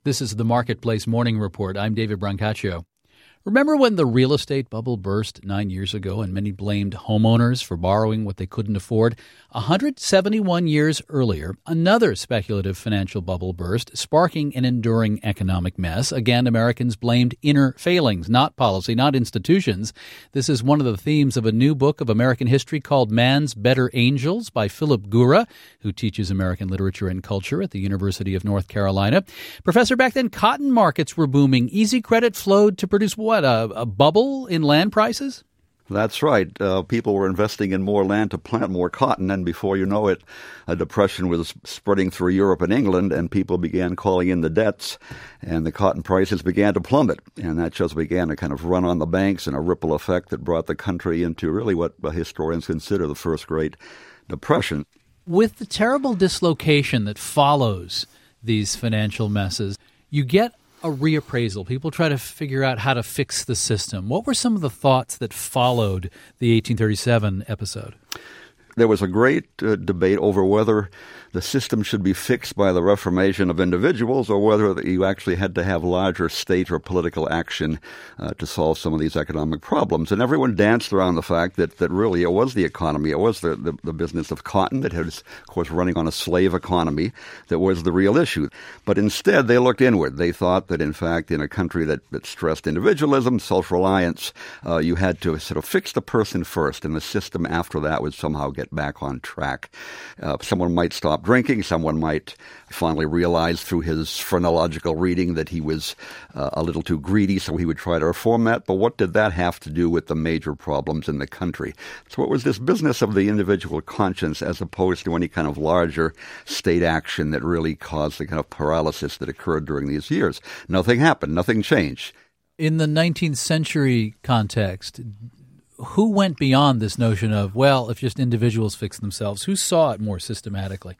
This is the Marketplace Morning Report. I'm David Brancaccio. Remember when the real estate bubble burst 9 years ago and many blamed homeowners for borrowing what they couldn't afford? 171 years earlier, another speculative financial bubble burst, sparking an enduring economic mess. Again, Americans blamed inner failings, not policy, not institutions. This is one of the themes of a new book of American history called Man's Better Angels by Philip Gura, who teaches American literature and culture at the University of North Carolina. Professor, back then cotton markets were booming. Easy credit flowed to produce what? A bubble in land prices? That's right. People were investing in more land to plant more cotton, and before you know it, a depression was spreading through Europe and England, and people began calling in the debts, and the cotton prices began to plummet. And that just began a kind of run on the banks and a ripple effect that brought the country into really what historians consider the first Great Depression. With the terrible dislocation that follows these financial messes, you get a reappraisal. People try to figure out how to fix the system. What were some of the thoughts that followed the 1837 episode? There was a great debate over whether the system should be fixed by the reformation of individuals or whether you actually had to have larger state or political action to solve some of these economic problems. And everyone danced around the fact that really it was the economy, it was the business of cotton that was, of course, running on a slave economy that was the real issue. But instead, they looked inward. They thought that, in fact, in a country that stressed individualism, self-reliance, you had to sort of fix the person first, and the system after that would somehow get back on track. Someone might stop drinking. Someone might finally realize through his phrenological reading that he was a little too greedy, so he would try to reform that. But what did that have to do with the major problems in the country? So it was this business of the individual conscience as opposed to any kind of larger state action that really caused the kind of paralysis that occurred during these years. Nothing happened. Nothing changed. In the 19th century context, who went beyond this notion of, well, if just individuals fix themselves? Who saw it more systematically?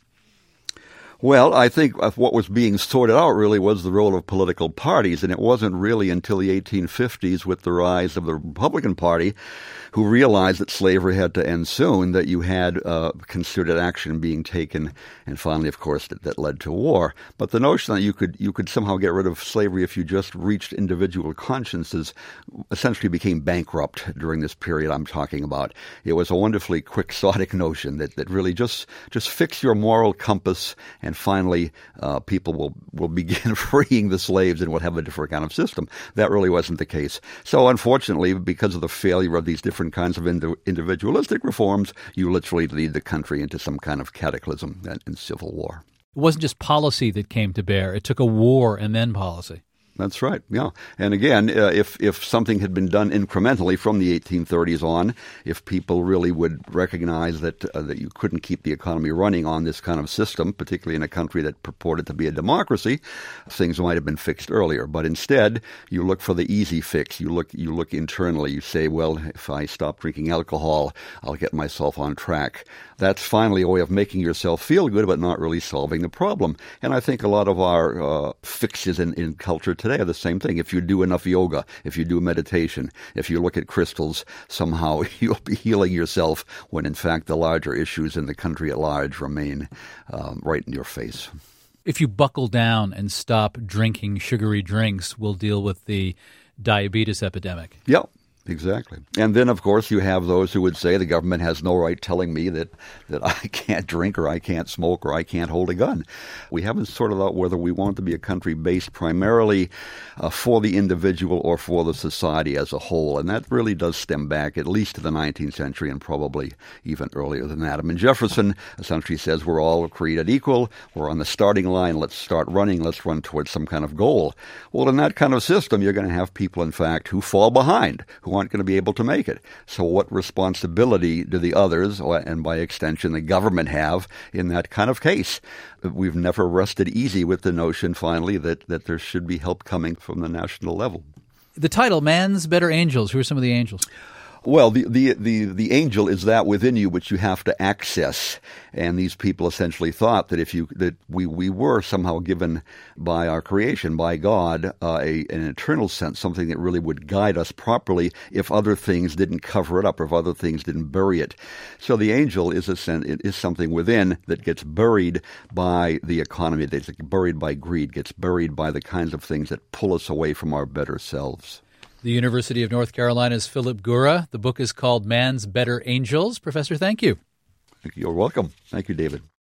Well, I think what was being sorted out really was the role of political parties, and it wasn't really until the 1850s with the rise of the Republican Party, who realized that slavery had to end soon, that you had concerted action being taken, and finally, of course, that led to war. But the notion that you could somehow get rid of slavery if you just reached individual consciences essentially became bankrupt during this period I'm talking about. It was a wonderfully quixotic notion that really just fix your moral compass, and finally, people will begin freeing the slaves and will have a different kind of system. That really wasn't the case. So unfortunately, because of the failure of these different kinds of individualistic reforms, you literally lead the country into some kind of cataclysm and civil war. It wasn't just policy that came to bear. It took a war and then policy. That's right, yeah. And again, if something had been done incrementally from the 1830s on, if people really would recognize that you couldn't keep the economy running on this kind of system, particularly in a country that purported to be a democracy, things might have been fixed earlier. But instead, you look for the easy fix. You look internally. You say, well, if I stop drinking alcohol, I'll get myself on track. That's finally a way of making yourself feel good, but not really solving the problem. And I think a lot of our fixes in culture today are the same thing. If you do enough yoga, if you do meditation, if you look at crystals, somehow you'll be healing yourself, when in fact the larger issues in the country at large remain right in your face. If you buckle down and stop drinking sugary drinks, we'll deal with the diabetes epidemic. Yep. Exactly. And then, of course, you have those who would say the government has no right telling me that I can't drink or I can't smoke or I can't hold a gun. We haven't sorted out whether we want to be a country based primarily for the individual or for the society as a whole. And that really does stem back at least to the 19th century and probably even earlier than that. I mean, Jefferson essentially says we're all created equal. We're on the starting line. Let's start running. Let's run towards some kind of goal. Well, in that kind of system, you're going to have people, in fact, who fall behind, who aren't going to be able to make it. So what responsibility do the others, and by extension the government, have in that kind of case? We've never rested easy with the notion, finally, that there should be help coming from the national level. The title, Man's Better Angels, who are some of the angels? Well, the angel is that within you which you have to access, and these people essentially thought that we were somehow given by our creation, by God, an eternal sense, something that really would guide us properly if other things didn't cover it up, or if other things didn't bury it. So the angel is something within that gets buried by the economy, that gets buried by greed, gets buried by the kinds of things that pull us away from our better selves. The University of North Carolina's Philip Gura. The book is called Man's Better Angels. Professor, thank you. You're welcome. Thank you, David.